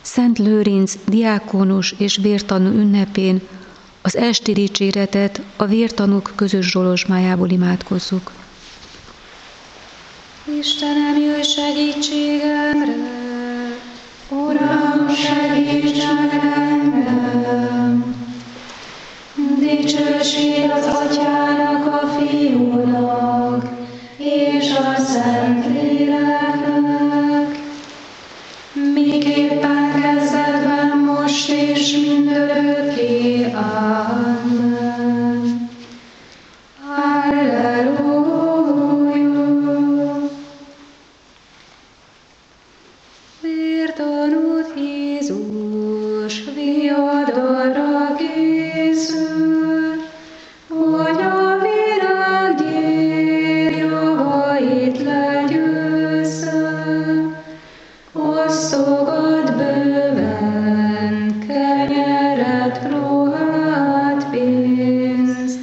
Szent Lőrinc diákonus és vértanú ünnepén az esti dicséretet a vértanúk közös zsolozsmájából imádkozzuk. Istenem, jöjj segítségemre! Uram, segíts meg engem! Dicsőség az Atyának, a Fiúnak és a Szentléleknek, miképpen kezdetben, most és mindörökké. Amen. Halleluja! Vértanút Jézus viadalra készül, hogy a világ gyérjavait legyőzze. Osztogat bőven kenyeret, ruhát, pénzt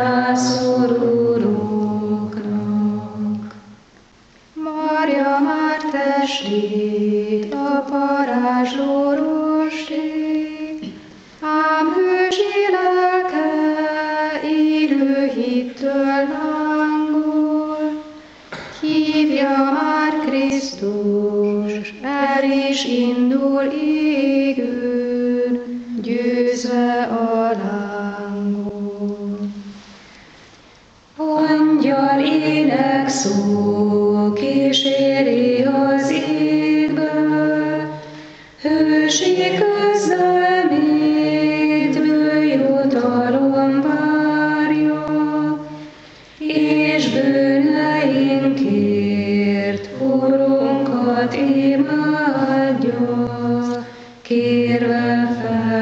rászorulóknak. Marja már testét a parázsló rostét, ám hősi lelke élő hittől lángol. Hívja már Krisztus, el is indul égőn, győzve a lángot. Angyal ének szó kíséri az égből, hősi közlemét bőjutalom várja, és bűneinkért Urunkat imádja, kérve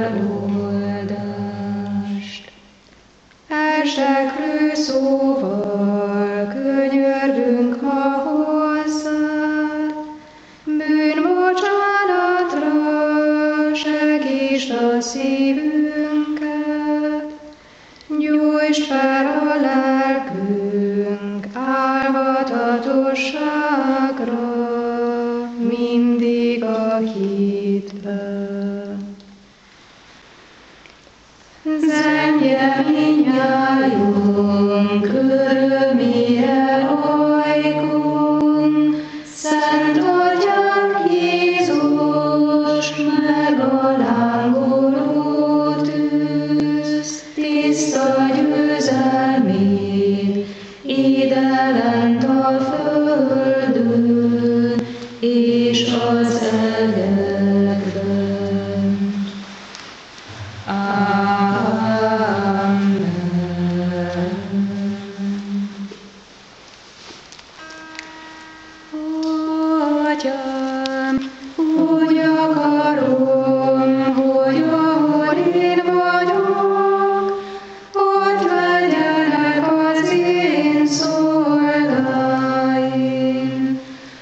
feloldást. Elsekrő szóval könyörgünk ma hozzád, bűnbocsánatra segítsd a szívünket, gyújtsd fel a lelkünk álhatatosságra, mindig a hitben. Zengje mindnyájunk, örömére ajkunk, Szent Atyánk Jézus, meg a lángoló tűz, tiszta győzelmét, ide lent a földön, és az egekben. Amen. Atyám, úgy akarom, hogy ahol én vagyok, ott legyenek az én szolgáim.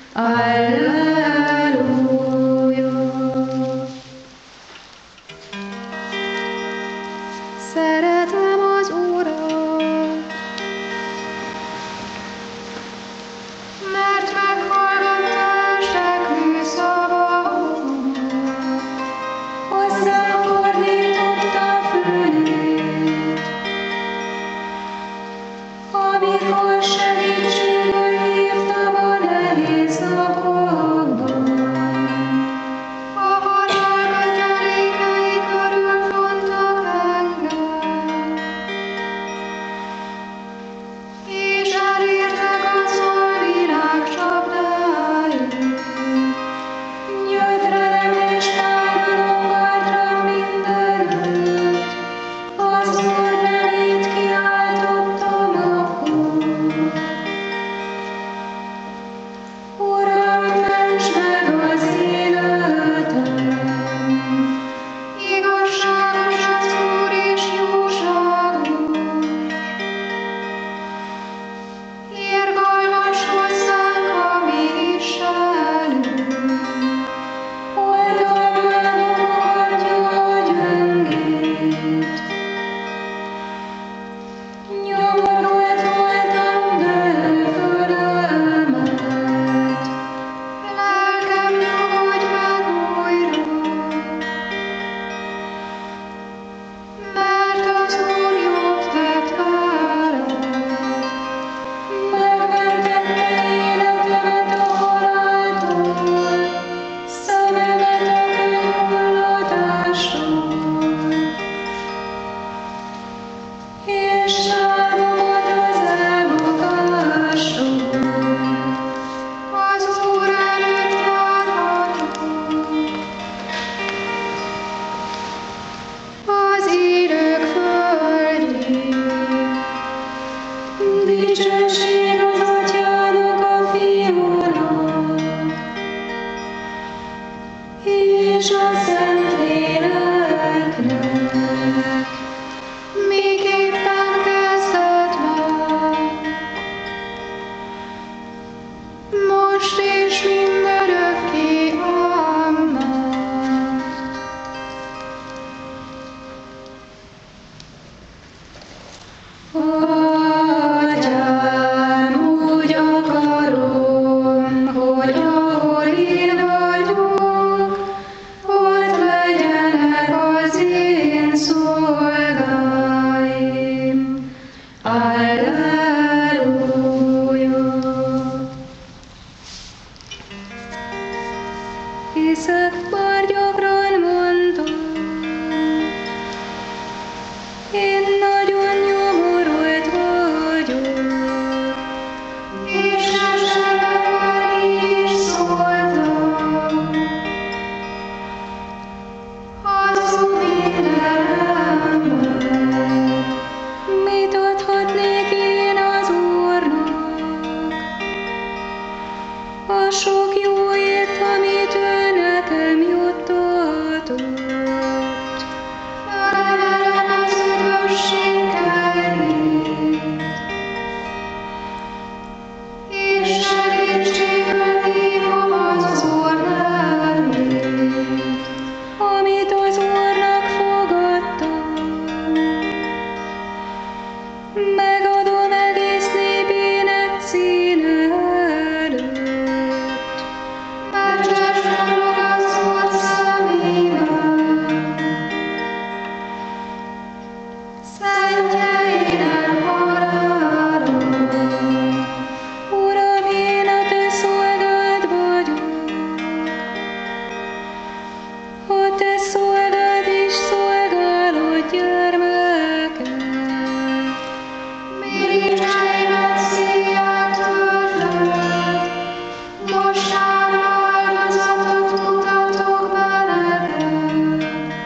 Alleluja! Szeretem az Urat, mert meghallgatta estekű szavamat, hozzám fordította fülét. Amikor segítségül hívtam a nehéz napokban, és a Szentléleknek, miképpen kezdetben, most és mindörökké. Amen. Atyám, úgy akarom, hogy ahol én vagyok, ott legyenek az én szolgáim. Alleluja. Hiszek, bár gyakran mondom, én nagyon nyomorult vagyok, és esetleg már így is szóltam. Hazug mindenemben, mit adhatnék én az Úrnak? A sok jóért, amit ő nekem juttatott. Felelem az üdvösségeit, és segítségre hívom az Úr nevét, amit az Úrnak fogadtam. Megadom egész népének színe előtt. Becses dolog az Úr szemében, szentjeinek halála. Uram, én a te szolgád vagyok, a te szolgád és szolgálod gyermeke. Mirigyeimet szíjjel törlöd, mostanra áldozatot mutatok veled,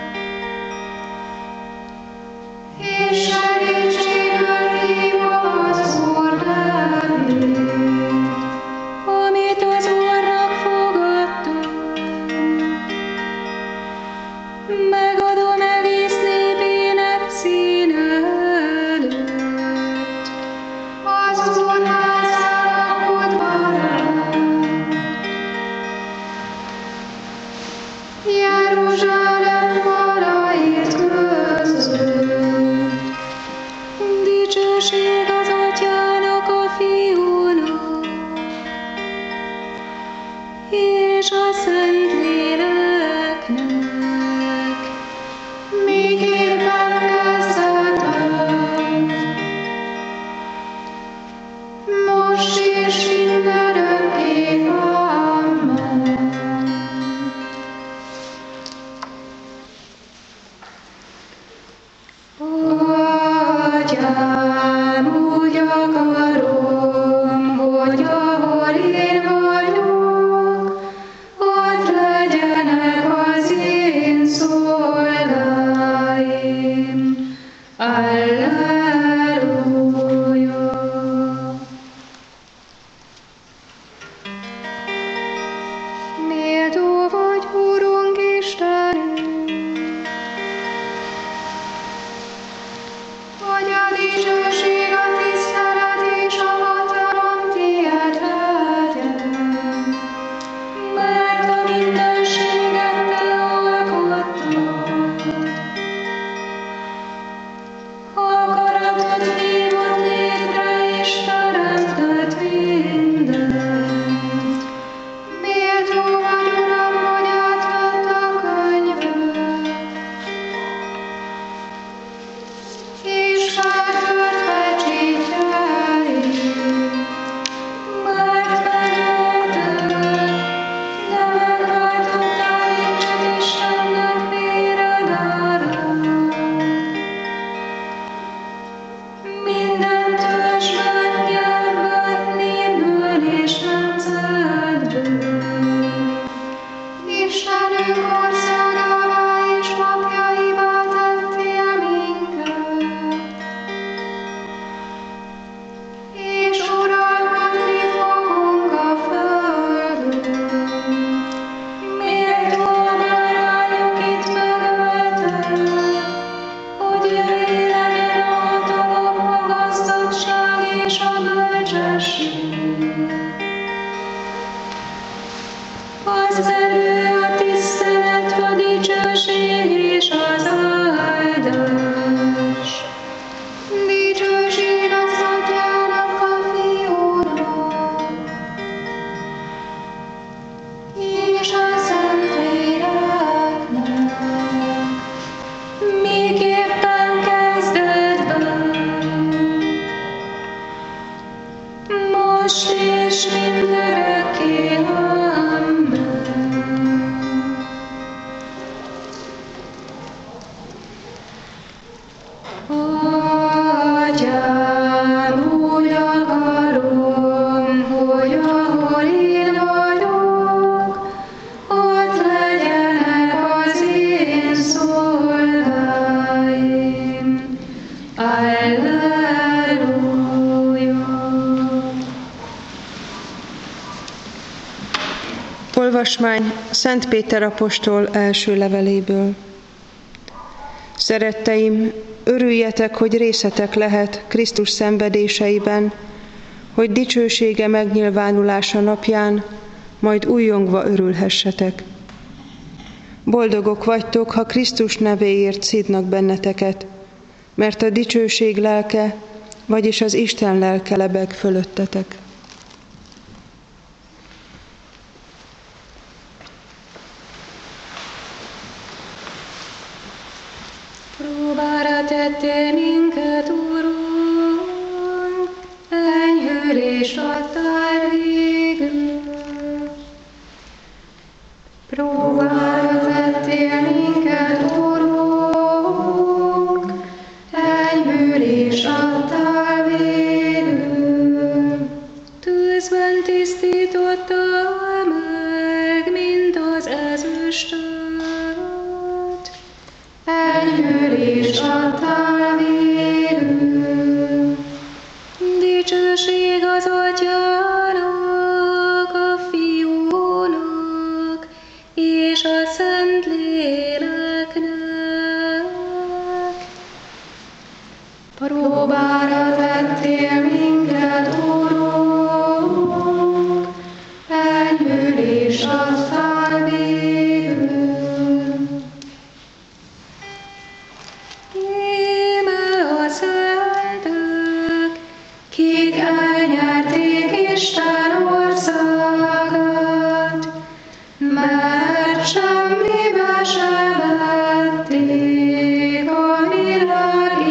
és segítségül hívom az Úr nevét, amit az Úrnak fogadtam. Megadom egész népének színe előtt. Az Úr házán lakodva rám, Jeruzsálem falait között. Dicsőség az Atyának, a Fiúnak, és a Szentléleknek, miképpen kezdetben, most és mindörökké. Amen. Atyám, úgy akarom, hogy ahol én vagyok, ott az erő, a tisztelet, a dicsőség és az áldás. Dicsőség az Atyának, a Fiúnak, és a Szentléleknek, miképpen kezdetben, most és mindörökké. Amen. Atyám, úgy akarom, hogy ahol én vagyok, ott legyenek az én szolgáim. Alleluja. Olvasmány Szent Péter apostol első leveléből. Szeretteim, örüljetek, hogy részetek lehet Krisztus szenvedéseiben, hogy dicsősége megnyilvánulása napján majd újjongva örülhessetek. Boldogok vagytok, ha Krisztus nevéért szídnak benneteket, mert a dicsőség lelke, vagyis az Isten lelke lebeg fölöttetek. Próbára tettél minket, Urunk, enyhülést adtál végül. Próbára tettél minket, Urunk, enyhülést adtál végül. Tűzben tisztítottál meg, mint az ezüstöt. Enyhülést adtál végül. Dicsőség az Atyának, a Fiúnak és a Szentléleknek. Próbára tettél minket, Urunk, enyhülést adtál végül. Íme a szentek, kik elnyerték Isten országát, mert semmibe sem vették a világ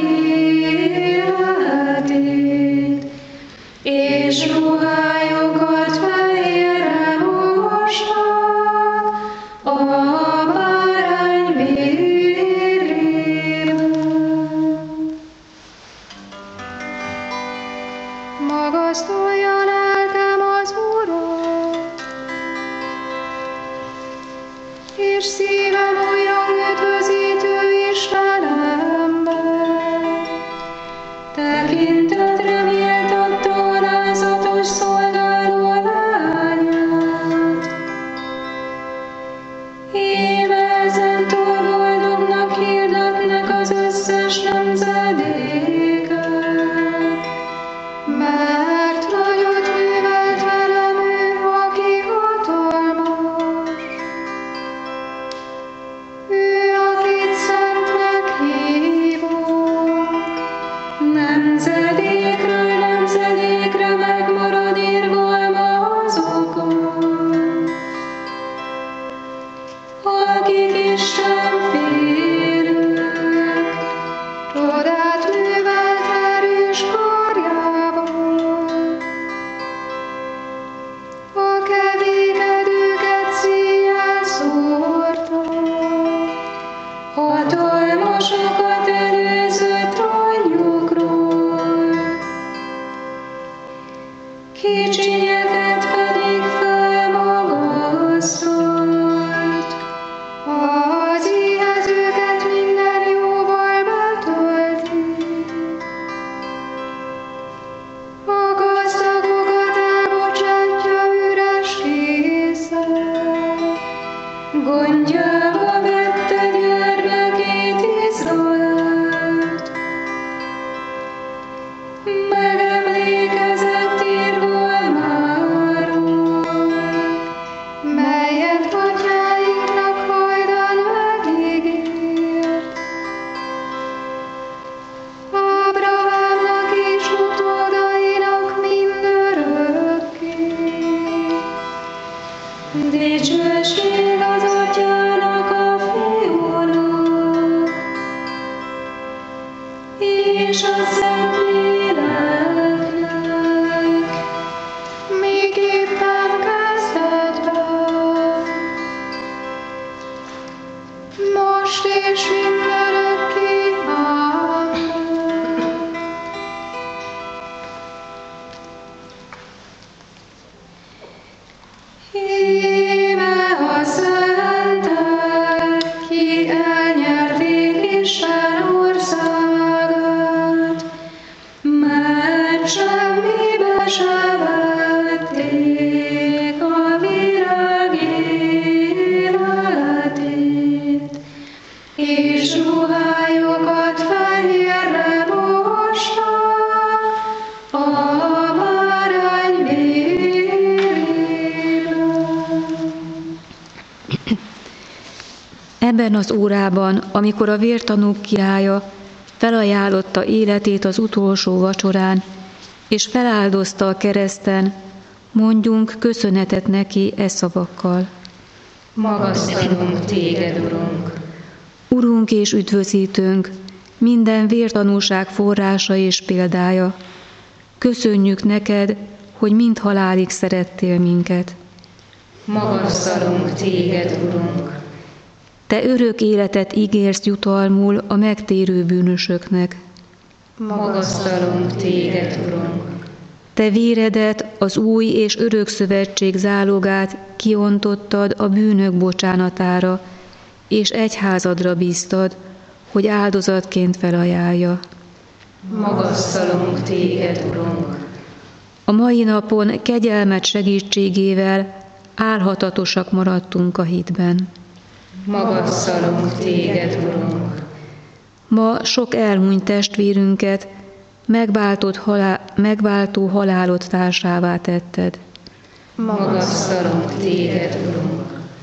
életét, és ruhájukat fehérre mosták a bárány vérében. Magasztalja lelkem az Urat, és szívem újjong üdvözítő Istenemben. Tekintetre méltatta alázatos szolgáló lányát. Íme ezentúl boldognak hirdetnek az összes nemzedékek, mert nagyot művelt velem ő, aki hatalmas. Ő, akit szentnek hívunk, nemzedékről nemzedékre megmarad irgalma azokon, akik Isten félők. Csodát művelt erős karjával, a kevékedőket szíjjel szórta, hatalmasokat előzött rajnyukról, kicsinyeket pedig felmagasztalt, az éhezőket minden jóval betölti, a gazdagokat elbocsátja üres kézzel, gondjába vette gyermekét Izraelt. Megemlékezett irgalmáról, melyet Dicsőség az Atyának, a Fiúnak, és a Szentléleknek, miképpen kezdetben, most és mindörökké. Amen. Íme a szentek, ki elnyerték Isten országát, mert semmibe se vették a világ életét, és ruhájukat fehérre mosták a bárány vérében. Ebben az órában, amikor a vértanúk királya felajánlotta életét az utolsó vacsorán, és feláldozta a kereszten, mondjunk köszönetet neki e szavakkal. Magasztalunk téged, Urunk! Urunk és üdvözítőnk, minden vértanúság forrása és példája, köszönjük neked, hogy mind halálig szerettél minket. Magasztalunk téged, Urunk! Te örök életet ígérsz jutalmul a megtérő bűnösöknek. Magasztalunk téged, Urunk! Te véredet, az új és örök szövetség zálogát kiontottad a bűnök bocsánatára, és egyházadra bíztad, hogy áldozatként felajánlja. Magasztalunk téged, Urunk! A mai napon kegyelmed segítségével álhatatosak maradtunk a hitben. Magasztalunk téged, Urunk! Ma sok elhunyt testvérünket megváltó halálod társává tetted. Magasztalunk téged, Urunk!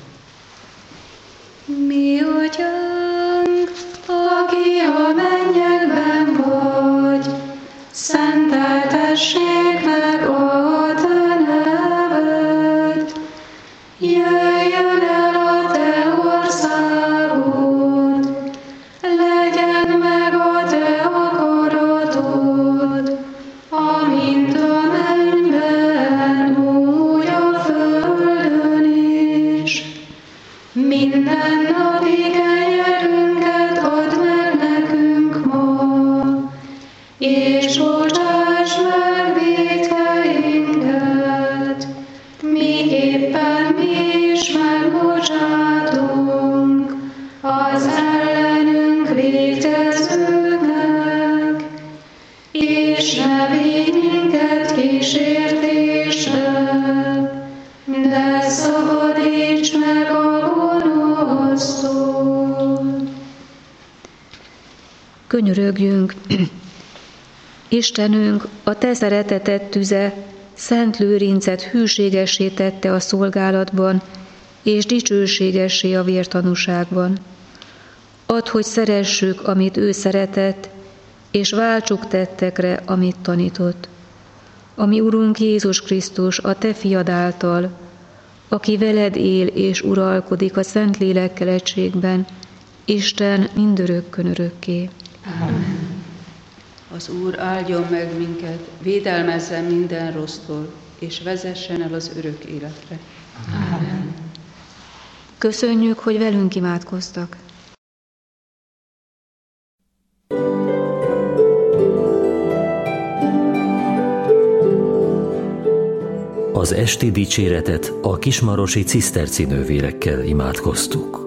Mi Atyánk, aki a mennyekben vagy, szenteltessék meg a te neved. Jöjjön el a te országod, legyen meg a te akaratod, amint a mennyben, úgy a földön is. Minden napi kenyerünket add meg nekünk ma, és bocsáss meg vétkeinket, miképpen mi is megbocsátunk az ellenünk vétkezőknek, és ne védj minket kísértésre, de szabadíts meg a gonosztól. Könyörögjünk! Istenünk, a te szereteted tüze Szent Lőrincet hűségessé tette a szolgálatban, és dicsőségessé a vértanúságban. Add, hogy szeressük, amit ő szeretett, és váltsuk tettekre, amit tanított. Ami Urunk Jézus Krisztus, a te fiad által, aki veled él és uralkodik a Szentlélekkel egységben, Isten mindörökkön örökké. Amen. Az Úr áldjon meg minket, védelmezzen minden rossztól, és vezessen el az örök életre. Amen. Köszönjük, hogy velünk imádkoztak. Az esti dicséretet a kismarosi ciszterci nővérekkel imádkoztuk.